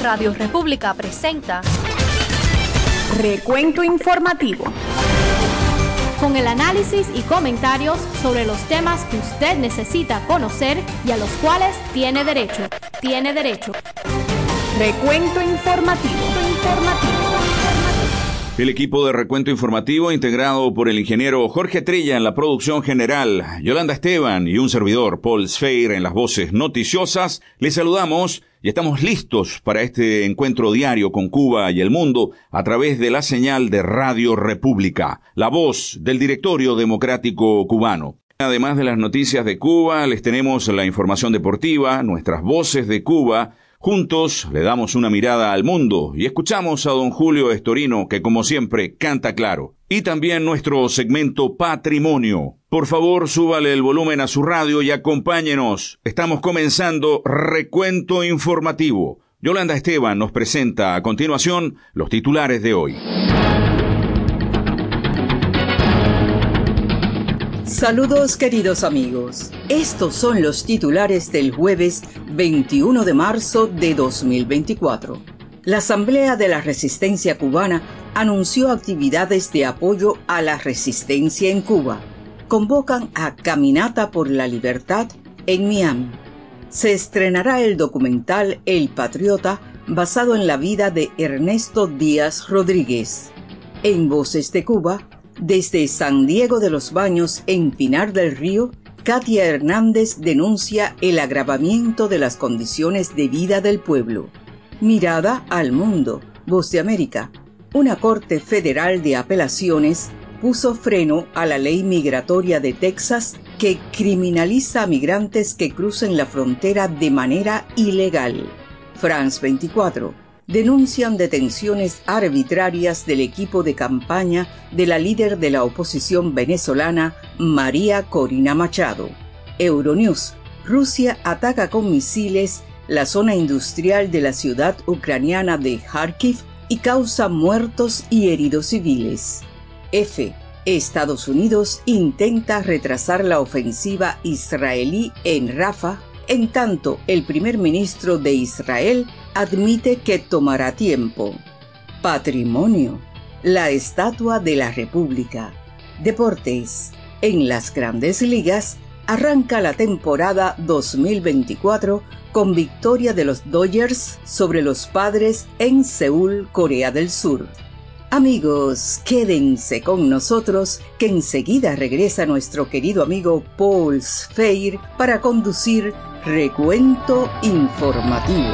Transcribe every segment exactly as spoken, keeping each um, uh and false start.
Radio República presenta Recuento Informativo, con el análisis y comentarios sobre los temas que usted necesita conocer y a los cuales tiene derecho. Tiene derecho. Recuento Informativo. Informativo. El equipo de Recuento Informativo, integrado por el ingeniero Jorge Trilla en la producción general, Yolanda Esteban y un servidor, Paul Sfeir, en las voces noticiosas, les saludamos y estamos listos para este encuentro diario con Cuba y el mundo a través de la señal de Radio República, la voz del Directorio Democrático Cubano. Además de las noticias de Cuba, les tenemos la información deportiva, nuestras voces de Cuba. Juntos le damos una mirada al mundo y escuchamos a don Julio Estorino, que como siempre canta claro. Y también nuestro segmento Patrimonio. Por favor, súbale el volumen a su radio y acompáñenos. Estamos comenzando Recuento Informativo. Yolanda Esteban nos presenta a continuación los titulares de hoy. Saludos, queridos amigos. Estos son los titulares del jueves veintiuno de marzo de dos mil veinticuatro. La Asamblea de la Resistencia Cubana anunció actividades de apoyo a la resistencia en Cuba. Convocan a Caminata por la Libertad en Miami. Se estrenará el documental El Patriota, basado en la vida de Ernesto Díaz Rodríguez. En Voces de Cuba, desde San Diego de los Baños, en Pinar del Río, Katia Hernández denuncia el agravamiento de las condiciones de vida del pueblo. Mirada al mundo. Voz de América. Una corte federal de apelaciones puso freno a la ley migratoria de Texas que criminaliza a migrantes que crucen la frontera de manera ilegal. France veinticuatro. Denuncian detenciones arbitrarias del equipo de campaña de la líder de la oposición venezolana, María Corina Machado. Euronews. Rusia ataca con misiles la zona industrial de la ciudad ucraniana de Kharkiv y causa muertos y heridos civiles. F. Estados Unidos intenta retrasar la ofensiva israelí en Rafah, en tanto el primer ministro de Israel admite que tomará tiempo. Patrimonio. La Estatua de la República. Deportes. En las Grandes Ligas arranca la temporada dos mil veinticuatro con victoria de los Dodgers sobre los Padres en Seúl, Corea del Sur. Amigos, quédense con nosotros, que enseguida regresa nuestro querido amigo Paul Sfeir para conducir Recuento Informativo.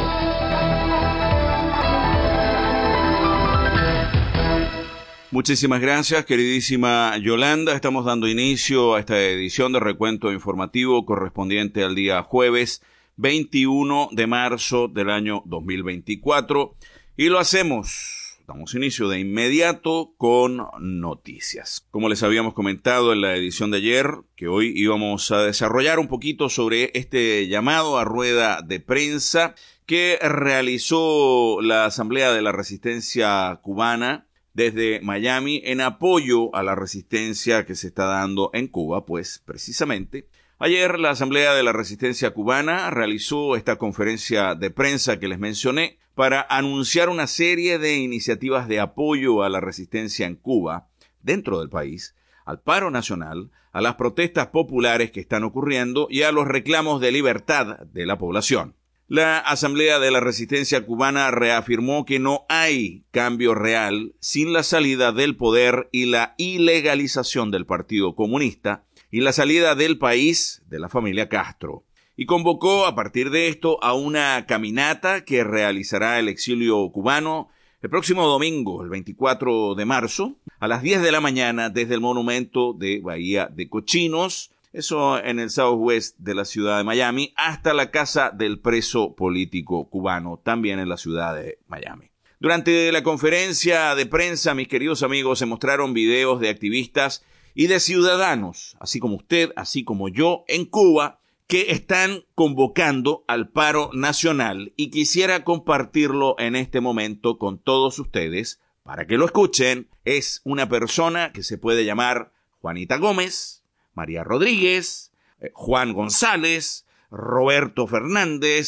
Muchísimas gracias, queridísima Yolanda. Estamos dando inicio a esta edición de Recuento Informativo correspondiente al día jueves veintiuno de marzo del año dos mil veinticuatro. Y lo hacemos, damos inicio de inmediato con noticias. Como les habíamos comentado en la edición de ayer, que hoy íbamos a desarrollar un poquito sobre este llamado a rueda de prensa que realizó la Asamblea de la Resistencia Cubana desde Miami en apoyo a la resistencia que se está dando en Cuba, pues precisamente ayer la Asamblea de la Resistencia Cubana realizó esta conferencia de prensa que les mencioné para anunciar una serie de iniciativas de apoyo a la resistencia en Cuba, dentro del país, al paro nacional, a las protestas populares que están ocurriendo y a los reclamos de libertad de la población. La Asamblea de la Resistencia Cubana reafirmó que no hay cambio real sin la salida del poder y la ilegalización del Partido Comunista y la salida del país de la familia Castro. Y convocó a partir de esto a una caminata que realizará el exilio cubano el próximo domingo, el veinticuatro de marzo, a las diez de la mañana desde el monumento de Bahía de Cochinos, eso en el Southwest de la ciudad de Miami, hasta la casa del preso político cubano, también en la ciudad de Miami. Durante la conferencia de prensa, mis queridos amigos, se mostraron videos de activistas y de ciudadanos, así como usted, así como yo, en Cuba, que están convocando al paro nacional, y quisiera compartirlo en este momento con todos ustedes para que lo escuchen. Es una persona que se puede llamar Juanita Gómez, María Rodríguez, Juan González, Roberto Fernández,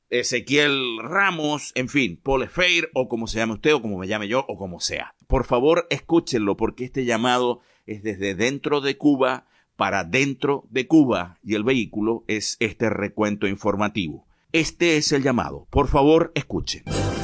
Ezequiel Ramos, en fin, Paul Freire, o como se llame usted, o como me llame yo, o como sea. Por favor, escúchenlo, porque este llamado es desde dentro de Cuba para dentro de Cuba, y el vehículo es este recuento informativo. Este es el llamado. Por favor, escuchen.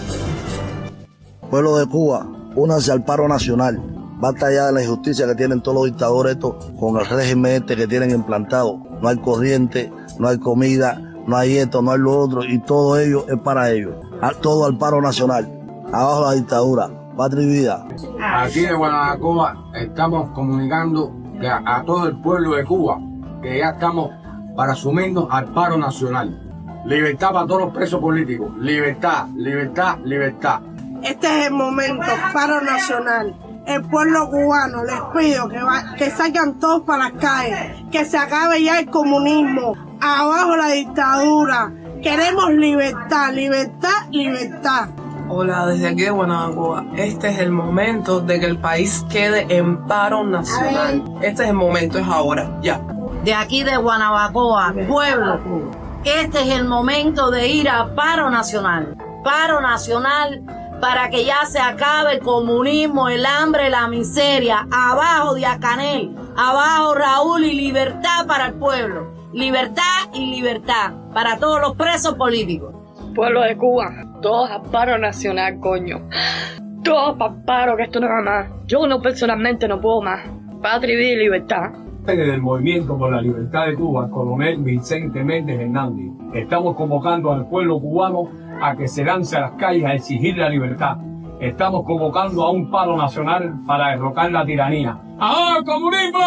Pueblo de Cuba, únanse al paro nacional. Basta ya de la injusticia que tienen todos los dictadores estos con el régimen este que tienen implantado. No hay corriente, no hay comida, no hay esto, no hay lo otro, y todo ello es para ellos. A, todo al paro nacional. Abajo la dictadura. Patria y vida. Aquí de Guanabacoa estamos comunicando que a, a todo el pueblo de Cuba que ya estamos para sumirnos al paro nacional. Libertad para todos los presos políticos. Libertad, libertad, libertad. Este es el momento, paro nacional. El pueblo cubano, les pido que, va, que salgan todos para las calles, que se acabe ya el comunismo, abajo la dictadura. Queremos libertad, libertad, libertad. Hola, desde aquí de Guanabacoa. Este es el momento de que el país quede en paro nacional. Este es el momento, es ahora, ya. De aquí de Guanabacoa, pueblo, este es el momento de ir a paro nacional. Paro nacional para que ya se acabe el comunismo, el hambre, la miseria. Abajo Díaz-Canel, abajo Raúl, y libertad para el pueblo. Libertad y libertad para todos los presos políticos. Pueblo de Cuba, todos a paro nacional, coño. Todos para paro, que esto no va más. Yo no personalmente no puedo más. Patria y vida y libertad. Desde el Movimiento por la Libertad de Cuba, coronel Vicente Méndez Hernández, estamos convocando al pueblo cubano a que se lance a las calles a exigir la libertad. Estamos convocando a un paro nacional para derrocar la tiranía. ¡Abajo el comunismo!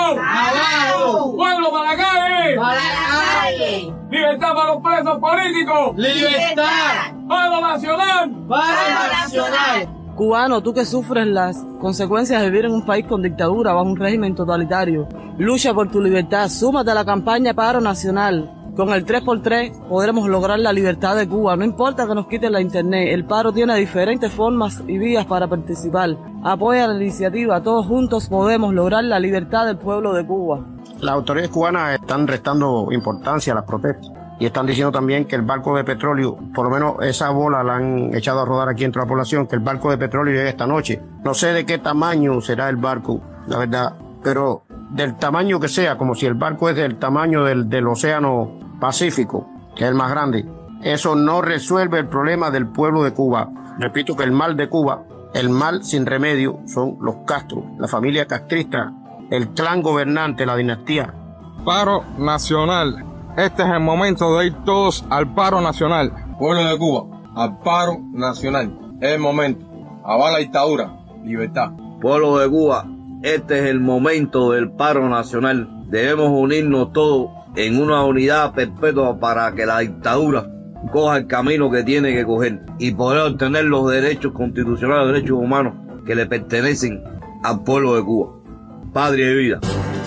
¡Abajo! ¡Pueblo para la calle! ¡Para la calle! ¡Libertad para los presos políticos! ¡Libertad! ¡Paro nacional! ¡Paro nacional! Cubano, tú que sufres las consecuencias de vivir en un país con dictadura bajo un régimen totalitario, lucha por tu libertad, súmate a la campaña Paro Nacional. Con el tres por tres podremos lograr la libertad de Cuba. No importa que nos quiten la internet, el paro tiene diferentes formas y vías para participar. Apoya la iniciativa, todos juntos podemos lograr la libertad del pueblo de Cuba. Las autoridades cubanas están restando importancia a las protestas y están diciendo también que el barco de petróleo, por lo menos esa bola la han echado a rodar aquí entre la población, que el barco de petróleo llega esta noche. No sé de qué tamaño será el barco, la verdad, pero del tamaño que sea, como si el barco es del tamaño del, del océano Pacífico, que es el más grande, eso no resuelve el problema del pueblo de Cuba. Repito que el mal de Cuba, el mal sin remedio, son los Castro, la familia castrista, el clan gobernante, la dinastía. Paro nacional. Este es el momento de ir todos al paro nacional. Pueblo de Cuba, al paro nacional. Es el momento. Abajo la dictadura. Libertad. Pueblo de Cuba, este es el momento del paro nacional. Debemos unirnos todos en una unidad perpetua para que la dictadura coja el camino que tiene que coger y poder obtener los derechos constitucionales, los derechos humanos que le pertenecen al pueblo de Cuba. Patria y vida.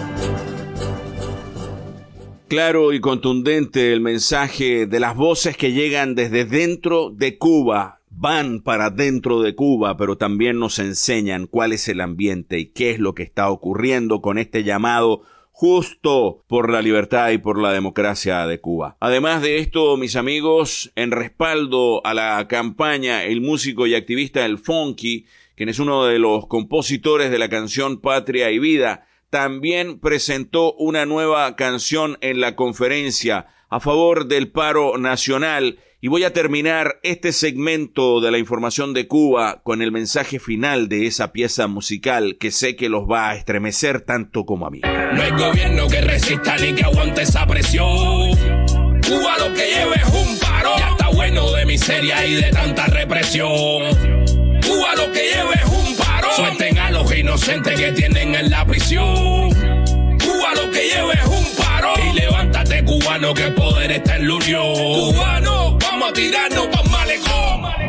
Claro y contundente el mensaje de las voces que llegan desde dentro de Cuba, van para dentro de Cuba, pero también nos enseñan cuál es el ambiente y qué es lo que está ocurriendo con este llamado justo por la libertad y por la democracia de Cuba. Además de esto, mis amigos, en respaldo a la campaña, el músico y activista El Funky, quien es uno de los compositores de la canción Patria y Vida, también presentó una nueva canción en la conferencia a favor del paro nacional. Y voy a terminar este segmento de la información de Cuba con el mensaje final de esa pieza musical que sé que los va a estremecer tanto como a mí. No hay gobierno que resista ni que aguante esa presión. Cuba lo que lleva es un paro. Ya está bueno de miseria y de tanta represión. Cuba lo que lleva es un paro. Suelten a los inocentes que tienen en la prisión. Cuba lo que lleva es un paro. Y levántate, cubano, que el poder está en la unión. Cubano, vamos a tirarnos pa' malecón.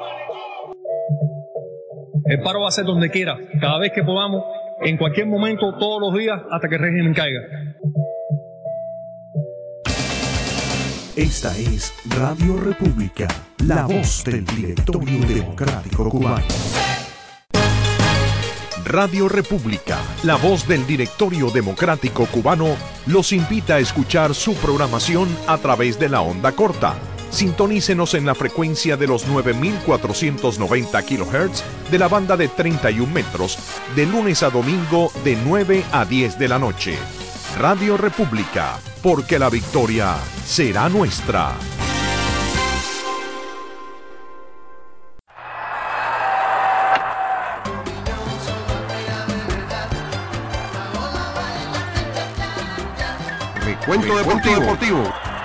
El paro va a ser donde quiera, cada vez que podamos, en cualquier momento, todos los días, hasta que el régimen caiga. Esta es Radio República, la voz del Directorio Democrático Cubano. Radio República, la voz del Directorio Democrático Cubano, los invita a escuchar su programación a través de la onda corta, Sintonícenos en la frecuencia de los nueve mil cuatrocientos noventa kilohertz de la banda de treinta y un metros, de lunes a domingo de nueve a diez de la noche. Radio República, porque la victoria será nuestra. Recuento deportivo. deportivo.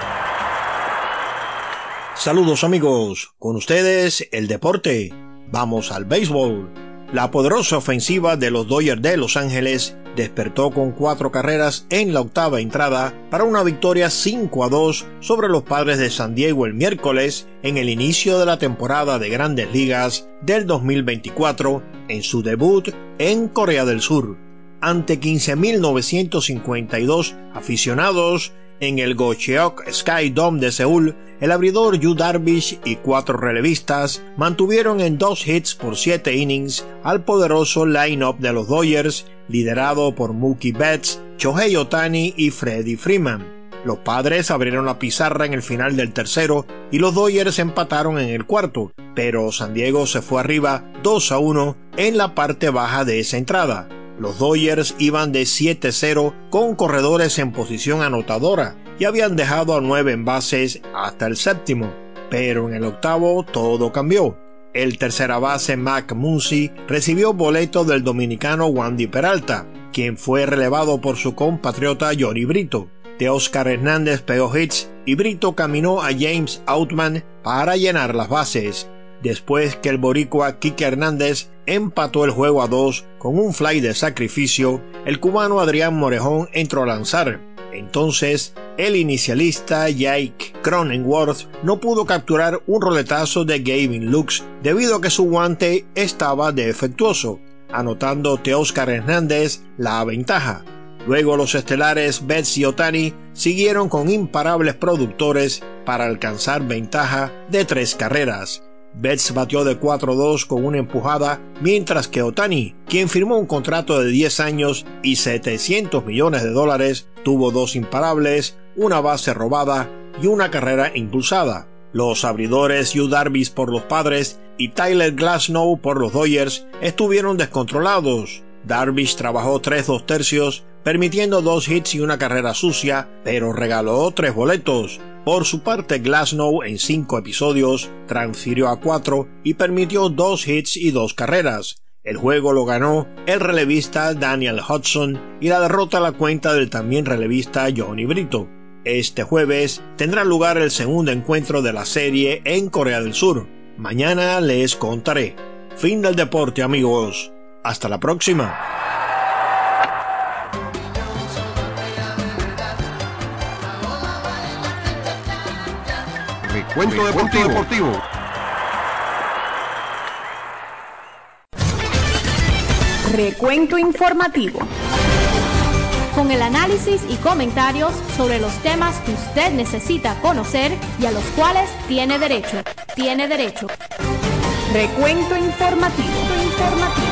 Saludos amigos, con ustedes el deporte. Vamos al béisbol. La poderosa ofensiva de los Dodgers de Los Ángeles despertó con cuatro carreras en la octava entrada para una victoria cinco a dos sobre los Padres de San Diego el miércoles en el inicio de la temporada de Grandes Ligas del dos mil veinticuatro en su debut en Corea del Sur. Ante quince mil novecientos cincuenta y dos aficionados en el Gocheok Sky Dome de Seúl, el abridor Yu Darvish y cuatro relevistas mantuvieron en dos hits por siete innings al poderoso line-up de los Dodgers, liderado por Mookie Betts, Shohei Ohtani y Freddie Freeman. Los Padres abrieron la pizarra en el final del tercero y los Dodgers empataron en el cuarto, pero San Diego se fue arriba dos a uno en la parte baja de esa entrada. Los Dodgers iban de siete cero con corredores en posición anotadora y habían dejado a nueve envases hasta el séptimo, pero en el octavo todo cambió. El tercera base Mac Muncy recibió boleto del dominicano Wandy Peralta, quien fue relevado por su compatriota Johnny Brito. Teóscar Hernández pegó hits y Brito caminó a James Outman para llenar las bases. Después que el boricua Kike Hernández empató el juego a dos con un fly de sacrificio, el cubano Adrián Morejón entró a lanzar. Entonces, el inicialista Jake Cronenworth no pudo capturar un roletazo de Gavin Lux debido a que su guante estaba defectuoso, anotando Teóscar Hernández la ventaja. Luego los estelares Betts y Ohtani siguieron con imparables productores para alcanzar ventaja de tres carreras. Betts batió de cuatro a dos con una empujada, mientras que Ohtani, quien firmó un contrato de diez años y setecientos millones de dólares, tuvo dos imparables, una base robada y una carrera impulsada. Los abridores Yu Darvish por los Padres y Tyler Glasnow por los Dodgers estuvieron descontrolados. Darvish trabajó tres dos tercios, permitiendo dos hits y una carrera sucia, pero regaló tres boletos. Por su parte, Glasnow en cinco episodios transfirió a cuatro y permitió dos hits y dos carreras. El juego lo ganó el relevista Daniel Hudson y la derrota la cuenta del también relevista Johnny Brito. Este jueves tendrá lugar el segundo encuentro de la serie en Corea del Sur. Mañana les contaré. Fin del deporte, amigos. Hasta la próxima. Recuento deportivo. deportivo. Recuento informativo. Con el análisis y comentarios sobre los temas que usted necesita conocer y a los cuales tiene derecho. Tiene derecho. Recuento informativo. informativo.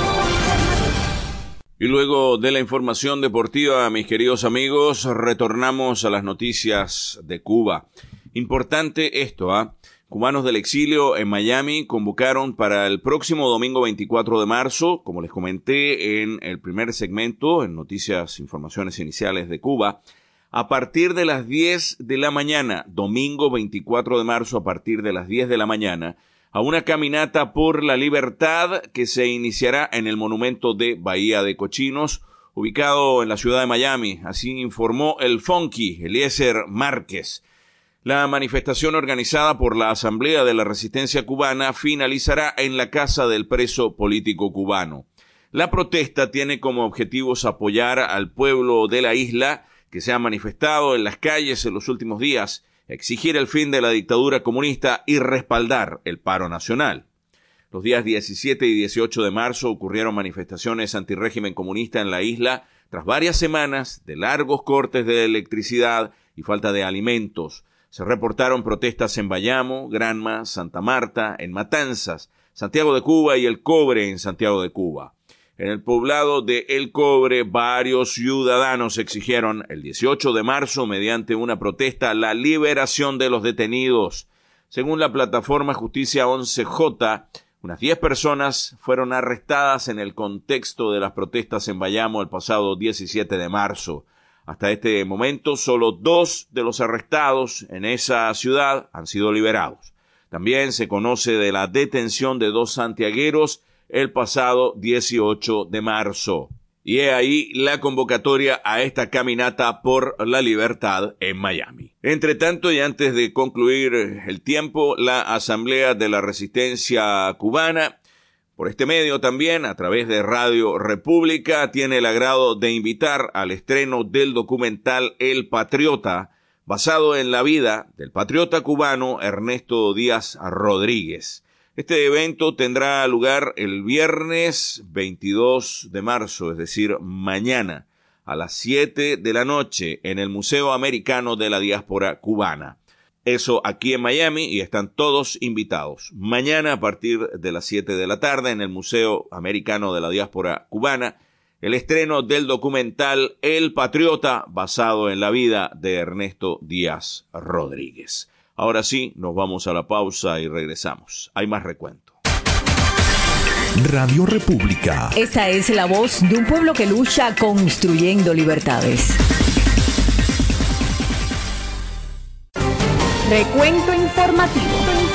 Y luego de la información deportiva, mis queridos amigos, retornamos a las noticias de Cuba. Importante esto, ¿ah? ¿eh? Cubanos del exilio en Miami convocaron para el próximo domingo veinticuatro de marzo, como les comenté en el primer segmento, en Noticias, Informaciones Iniciales de Cuba, a partir de las diez de la mañana, domingo veinticuatro de marzo a partir de las diez de la mañana, a una caminata por la libertad que se iniciará en el monumento de Bahía de Cochinos, ubicado en la ciudad de Miami. Así informó el Funky, Eliezer Márquez. La manifestación organizada por la Asamblea de la Resistencia Cubana finalizará en la casa del preso político cubano. La protesta tiene como objetivos apoyar al pueblo de la isla que se ha manifestado en las calles en los últimos días, exigir el fin de la dictadura comunista y respaldar el paro nacional. Los días diecisiete y dieciocho de marzo ocurrieron manifestaciones antirrégimen comunista en la isla tras varias semanas de largos cortes de electricidad y falta de alimentos. Se reportaron protestas en Bayamo, Granma, Santa Marta, en Matanzas, Santiago de Cuba y El Cobre en Santiago de Cuba. En el poblado de El Cobre, varios ciudadanos exigieron el dieciocho de marzo, mediante una protesta, la liberación de los detenidos. Según la plataforma Justicia once J, unas diez personas fueron arrestadas en el contexto de las protestas en Bayamo el pasado diecisiete de marzo. Hasta este momento, solo dos de los arrestados en esa ciudad han sido liberados. También se conoce de la detención de dos santiagueros el pasado dieciocho de marzo. Y he ahí la convocatoria a esta caminata por la libertad en Miami. Entre tanto, y antes de concluir el tiempo, la Asamblea de la Resistencia Cubana, por este medio también, a través de Radio República, tiene el agrado de invitar al estreno del documental El Patriota, basado en la vida del patriota cubano Ernesto Díaz Rodríguez. Este evento tendrá lugar el viernes veintidós de marzo, es decir, mañana, a las siete de la noche, en el Museo Americano de la Diáspora Cubana. Eso aquí en Miami, y están todos invitados. Mañana a partir de las siete de la tarde, en el Museo Americano de la Diáspora Cubana, el estreno del documental El Patriota, basado en la vida de Ernesto Díaz Rodríguez. Ahora sí, nos vamos a la pausa y regresamos. Hay más recuento. Radio República. Esta es la voz de un pueblo que lucha construyendo libertades. Recuento informativo.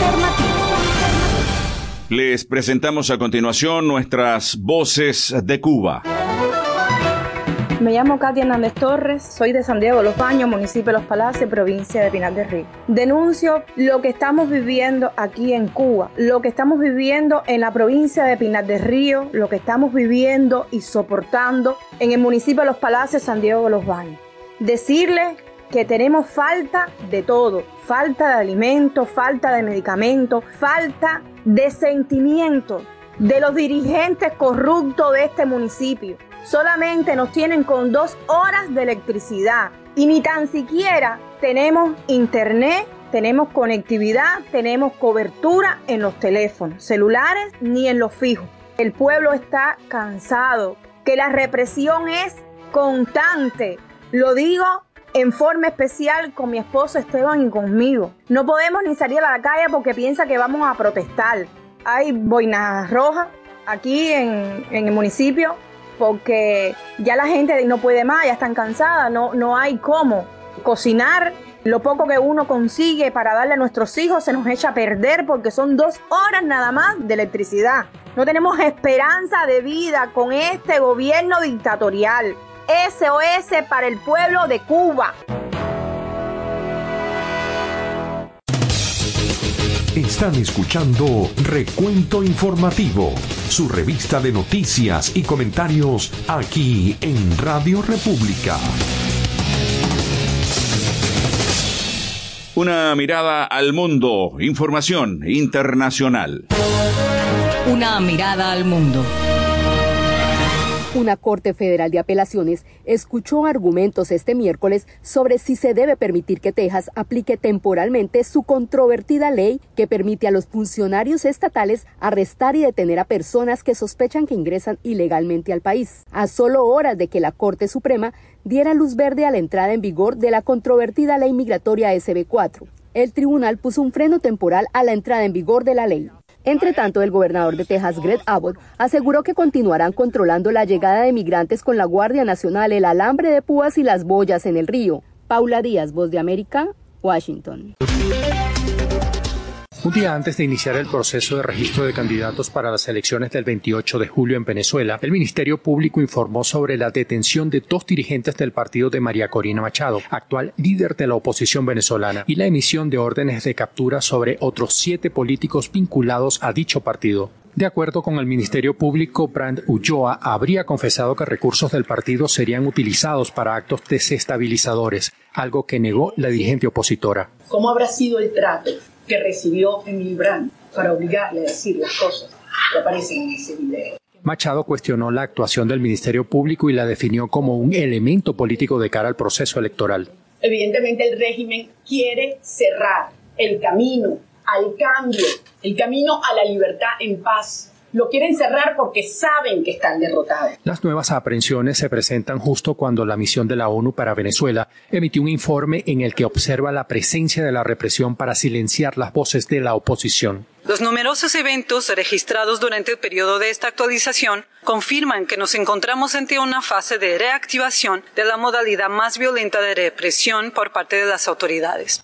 Les presentamos a continuación nuestras voces de Cuba. Me llamo Katia Hernández Torres, soy de San Diego de los Baños, municipio de Los Palacios, provincia de Pinar del Río. Denuncio lo que estamos viviendo aquí en Cuba, lo que estamos viviendo en la provincia de Pinar del Río, lo que estamos viviendo y soportando en el municipio de Los Palacios, San Diego de los Baños. Decirles que tenemos falta de todo, falta de alimentos, falta de medicamentos, falta de sentimientos de los dirigentes corruptos de este municipio. Solamente nos tienen con dos horas de electricidad y ni tan siquiera tenemos internet, tenemos conectividad, tenemos cobertura en los teléfonos celulares ni en los fijos. El pueblo está cansado, que la represión es constante. Lo digo en forma especial con mi esposo Esteban y conmigo. No podemos ni salir a la calle porque piensa que vamos a protestar. Hay boinas rojas aquí en, en el municipio, porque ya la gente no puede más, ya están cansadas, no, no hay cómo cocinar. Lo poco que uno consigue para darle a nuestros hijos se nos echa a perder porque son dos horas nada más de electricidad. No tenemos esperanza de vida con este gobierno dictatorial. S O S para el pueblo de Cuba. Están escuchando Recuento Informativo, su revista de noticias y comentarios aquí en Radio República. Una mirada al mundo, información internacional. Una mirada al mundo. Una Corte Federal de Apelaciones escuchó argumentos este miércoles sobre si se debe permitir que Texas aplique temporalmente su controvertida ley que permite a los funcionarios estatales arrestar y detener a personas que sospechan que ingresan ilegalmente al país, a solo horas de que la Corte Suprema diera luz verde a la entrada en vigor de la controvertida ley migratoria S B cuatro. El tribunal puso un freno temporal a la entrada en vigor de la ley. Entre tanto, el gobernador de Texas, Greg Abbott, aseguró que continuarán controlando la llegada de migrantes con la Guardia Nacional, el alambre de púas y las boyas en el río. Paula Díaz, Voz de América, Washington. Un día antes de iniciar el proceso de registro de candidatos para las elecciones del veintiocho de julio en Venezuela, el Ministerio Público informó sobre la detención de dos dirigentes del partido de María Corina Machado, actual líder de la oposición venezolana, y la emisión de órdenes de captura sobre otros siete políticos vinculados a dicho partido. De acuerdo con el Ministerio Público, Brand Ulloa habría confesado que recursos del partido serían utilizados para actos desestabilizadores, algo que negó la dirigente opositora. ¿Cómo habrá sido el trato que recibió Emily Brand para obligarle a decir las cosas que aparecen en ese video? Machado cuestionó la actuación del Ministerio Público y la definió como un elemento político de cara al proceso electoral. Evidentemente el régimen quiere cerrar el camino al cambio, el camino a la libertad en paz, Lo quieren cerrar porque saben que están derrotados. Las nuevas aprehensiones se presentan justo cuando la misión de la ONU para Venezuela emitió un informe en el que observa la presencia de la represión para silenciar las voces de la oposición. Los numerosos eventos registrados durante el periodo de esta actualización confirman que nos encontramos ante una fase de reactivación de la modalidad más violenta de represión por parte de las autoridades.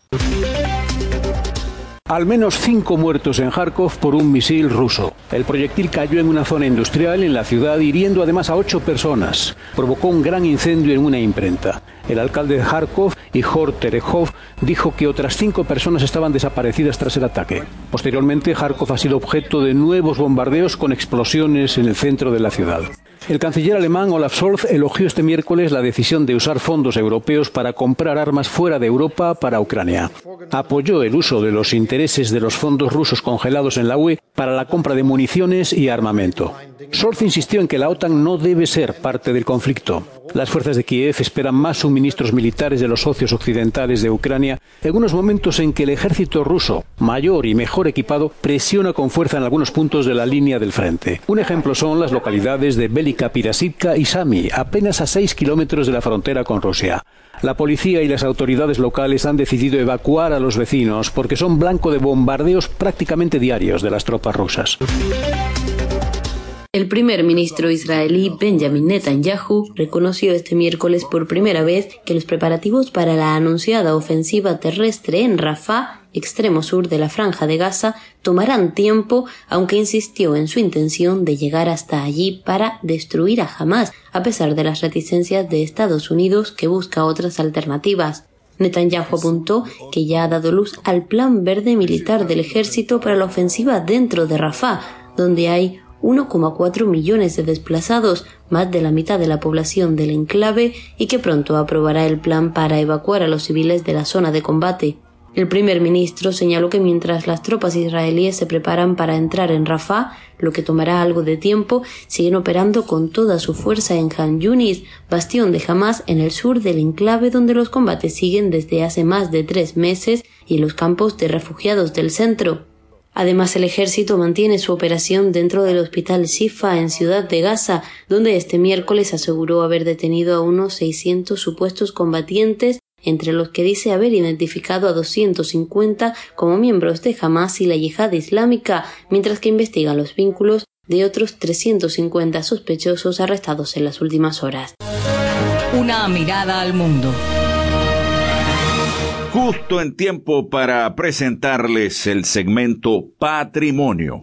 Al menos cinco muertos en Kharkov por un misil ruso. El proyectil cayó en una zona industrial en la ciudad, hiriendo además a ocho personas. Provocó un gran incendio en una imprenta. El alcalde de Kharkov, Ihor Terejov, dijo que otras cinco personas estaban desaparecidas tras el ataque. Posteriormente, Kharkov ha sido objeto de nuevos bombardeos con explosiones en el centro de la ciudad. El canciller alemán Olaf Scholz elogió este miércoles la decisión de usar fondos europeos para comprar armas fuera de Europa para Ucrania. Apoyó el uso de los intereses de los fondos rusos congelados en la U E para la compra de municiones y armamento. Scholz insistió en que la OTAN no debe ser parte del conflicto. Las fuerzas de Kiev esperan más suministros militares de los socios occidentales de Ucrania en unos momentos en que el ejército ruso, mayor y mejor equipado, presiona con fuerza en algunos puntos de la línea del frente. Un ejemplo son las localidades de Velika Pirasivka y Sami, apenas a seis kilómetros de la frontera con Rusia. La policía y las autoridades locales han decidido evacuar a los vecinos porque son blanco de bombardeos prácticamente diarios de las tropas rusas. El primer ministro israelí Benjamin Netanyahu reconoció este miércoles por primera vez que los preparativos para la anunciada ofensiva terrestre en Rafah, extremo sur de la Franja de Gaza, tomarán tiempo, aunque insistió en su intención de llegar hasta allí para destruir a Hamás, a pesar de las reticencias de Estados Unidos, que busca otras alternativas. Netanyahu apuntó que ya ha dado luz al plan verde militar del ejército para la ofensiva dentro de Rafah, donde hay uno coma cuatro millones de desplazados, más de la mitad de la población del enclave, y que pronto aprobará el plan para evacuar a los civiles de la zona de combate. El primer ministro señaló que mientras las tropas israelíes se preparan para entrar en Rafah, lo que tomará algo de tiempo, siguen operando con toda su fuerza en Han Yunis, bastión de Hamás en el sur del enclave, donde los combates siguen desde hace más de tres meses, y en los campos de refugiados del centro. Además, el ejército mantiene su operación dentro del hospital Shifa en Ciudad de Gaza, donde este miércoles aseguró haber detenido a unos seiscientos supuestos combatientes, entre los que dice haber identificado a doscientos cincuenta como miembros de Hamás y la Yihad Islámica, mientras que investiga los vínculos de otros trescientos cincuenta sospechosos arrestados en las últimas horas. Una mirada al mundo. Justo en tiempo para presentarles el segmento Patrimonio.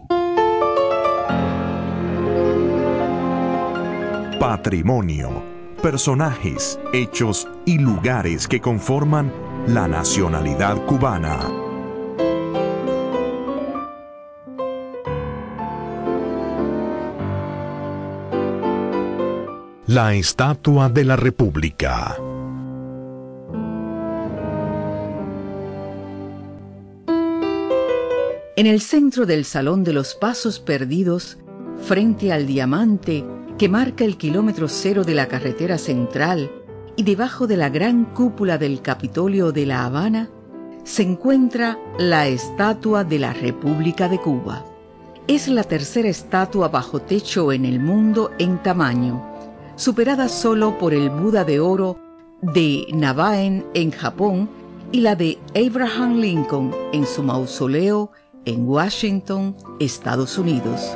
Patrimonio. Personajes, hechos y lugares que conforman la nacionalidad cubana. La Estatua de la República. En el centro del Salón de los Pasos Perdidos, frente al diamante que marca el kilómetro cero de la carretera central y debajo de la gran cúpula del Capitolio de La Habana, se encuentra la Estatua de la República de Cuba. Es la tercera estatua bajo techo en el mundo en tamaño, superada solo por el Buda de oro de Navaen en Japón y la de Abraham Lincoln en su mausoleo en Washington, Estados Unidos.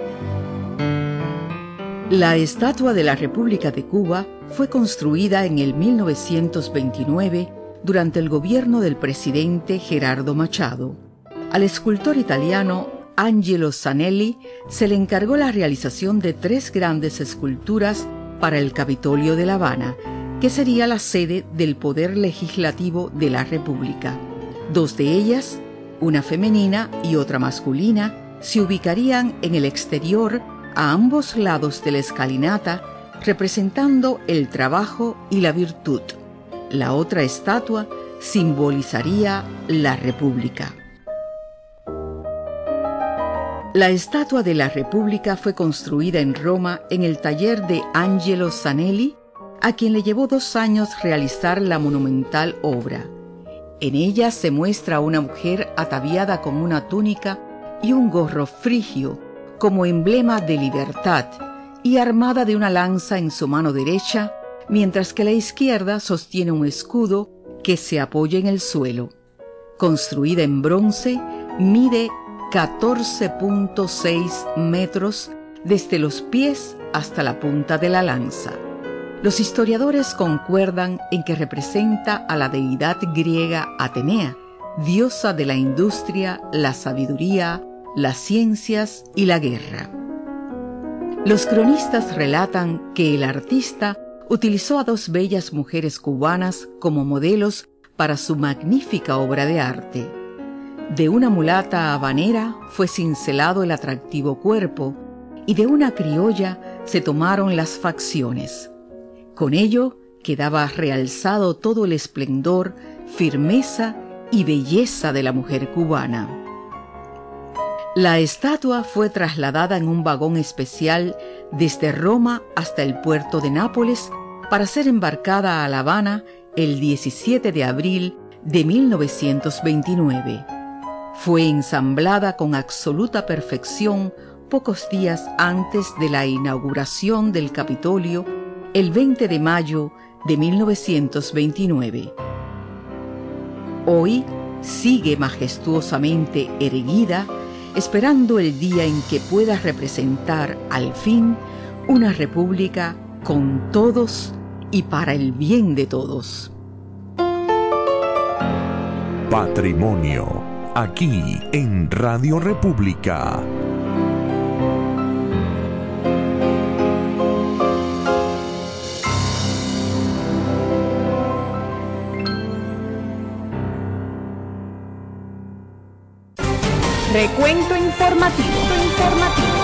La Estatua de la República de Cuba fue construida en el mil novecientos veintinueve durante el gobierno del presidente Gerardo Machado. Al escultor italiano Angelo Zanelli se le encargó la realización de tres grandes esculturas para el Capitolio de La Habana, que sería la sede del Poder Legislativo de la República. Dos de ellas, una femenina y otra masculina, se ubicarían en el exterior a ambos lados de la escalinata, representando el trabajo y la virtud. La otra estatua simbolizaría la República. La Estatua de la República fue construida en Roma en el taller de Angelo Zanelli, a quien le llevó dos años realizar la monumental obra. En ella se muestra a una mujer ataviada con una túnica y un gorro frigio, como emblema de libertad y armada de una lanza en su mano derecha, mientras que la izquierda sostiene un escudo que se apoya en el suelo. Construida en bronce, mide catorce punto seis metros desde los pies hasta la punta de la lanza. Los historiadores concuerdan en que representa a la deidad griega Atenea, diosa de la industria, la sabiduría, las ciencias y la guerra. Los cronistas relatan que el artista utilizó a dos bellas mujeres cubanas como modelos para su magnífica obra de arte. De una mulata habanera fue cincelado el atractivo cuerpo y de una criolla se tomaron las facciones. Con ello quedaba realzado todo el esplendor, firmeza y belleza de la mujer cubana. La estatua fue trasladada en un vagón especial desde Roma hasta el puerto de Nápoles para ser embarcada a La Habana el diecisiete de abril de mil novecientos veintinueve. Fue ensamblada con absoluta perfección pocos días antes de la inauguración del Capitolio el veinte de mayo de mil novecientos veintinueve. Hoy sigue majestuosamente erguida, esperando el día en que pueda representar al fin una república con todos y para el bien de todos. Patrimonio, aquí en Radio República. Recuento informativo. informativo.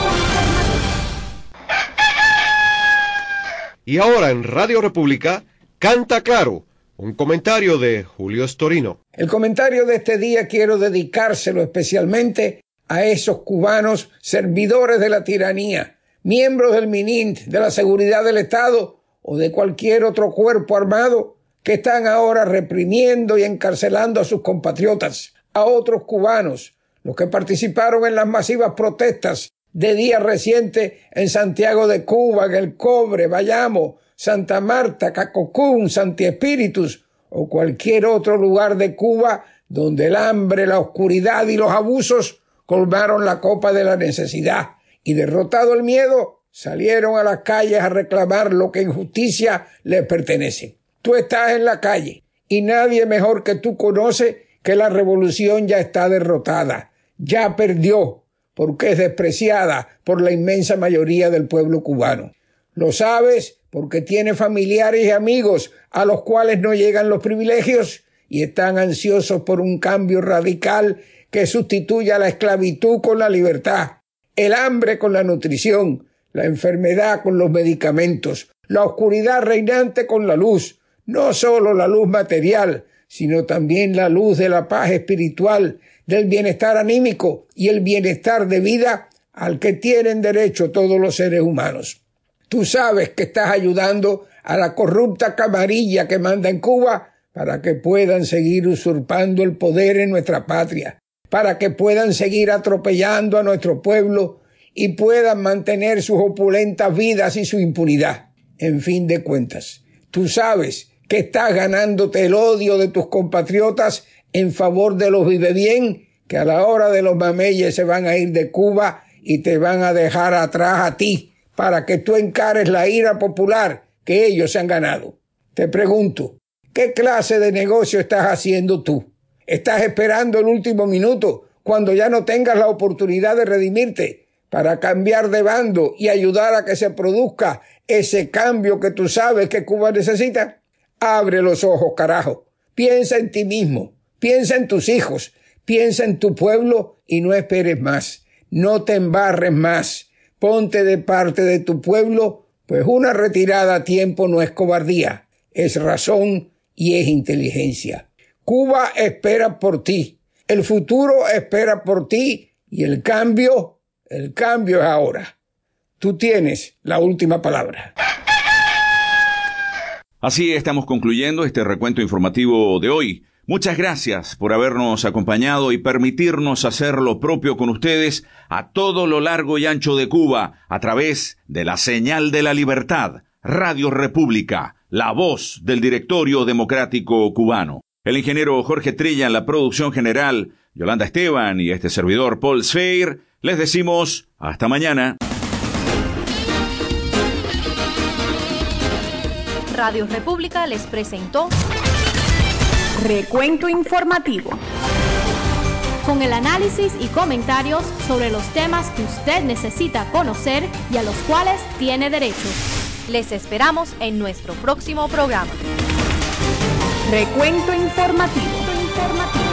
Y ahora en Radio República, Canta Claro, un comentario de Julio Storino. El comentario de este día quiero dedicárselo especialmente a esos cubanos servidores de la tiranía, miembros del MININT, de la Seguridad del Estado o de cualquier otro cuerpo armado que están ahora reprimiendo y encarcelando a sus compatriotas, a otros cubanos, los que participaron en las masivas protestas de días recientes en Santiago de Cuba, en El Cobre, Bayamo, Santa Marta, Cacocún, Santi Espíritus o cualquier otro lugar de Cuba donde el hambre, la oscuridad y los abusos colmaron la copa de la necesidad y, derrotado el miedo, salieron a las calles a reclamar lo que en justicia les pertenece. Tú estás en la calle y nadie mejor que tú conoce que la revolución ya está derrotada, ya perdió, porque es despreciada por la inmensa mayoría del pueblo cubano. Lo sabes porque tiene familiares y amigos a los cuales no llegan los privilegios y están ansiosos por un cambio radical que sustituya la esclavitud con la libertad, el hambre con la nutrición, la enfermedad con los medicamentos, la oscuridad reinante con la luz, no solo la luz material, sino también la luz de la paz espiritual, del bienestar anímico y el bienestar de vida al que tienen derecho todos los seres humanos. Tú sabes que estás ayudando a la corrupta camarilla que manda en Cuba para que puedan seguir usurpando el poder en nuestra patria, para que puedan seguir atropellando a nuestro pueblo y puedan mantener sus opulentas vidas y su impunidad. En fin de cuentas, tú sabes que estás ganándote el odio de tus compatriotas en favor de los vivebien que a la hora de los mameyes se van a ir de Cuba y te van a dejar atrás a ti para que tú encares la ira popular que ellos se han ganado. Te pregunto, ¿qué clase de negocio estás haciendo tú? ¿Estás esperando el último minuto cuando ya no tengas la oportunidad de redimirte para cambiar de bando y ayudar a que se produzca ese cambio que tú sabes que Cuba necesita? Abre los ojos, carajo. Piensa en ti mismo. Piensa en tus hijos, piensa en tu pueblo y no esperes más. No te embarres más. Ponte de parte de tu pueblo, pues una retirada a tiempo no es cobardía, es razón y es inteligencia. Cuba espera por ti, el futuro espera por ti y el cambio, el cambio es ahora. Tú tienes la última palabra. Así estamos concluyendo este recuento informativo de hoy. Muchas gracias por habernos acompañado y permitirnos hacer lo propio con ustedes a todo lo largo y ancho de Cuba a través de la señal de la libertad, Radio República, la voz del Directorio Democrático Cubano. El ingeniero Jorge Trilla en la producción general, Yolanda Esteban y este servidor Paul Sfeir, les decimos hasta mañana. Radio República les presentó Recuento Informativo, con el análisis y comentarios sobre los temas que usted necesita conocer y a los cuales tiene derecho. Les esperamos en nuestro próximo programa. Recuento Informativo. Informativo.